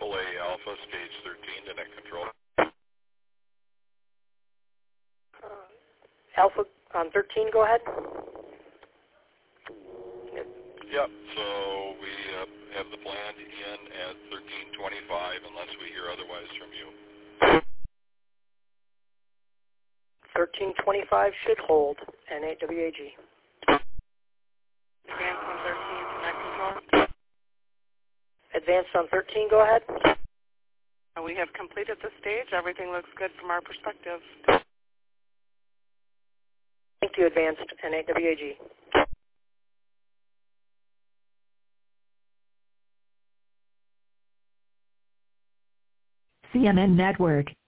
AAA Alpha, stage 13 to net control. Alpha on 13, go ahead. Yep, so we have the plan in at 1325 unless we hear otherwise from you. 1325 should hold, N8WAG. Advance on 13 to net control. Advanced on 13, go ahead. We have completed the stage. Everything looks good from our perspective. Thank you, Advanced, N8WAG. CNN Network.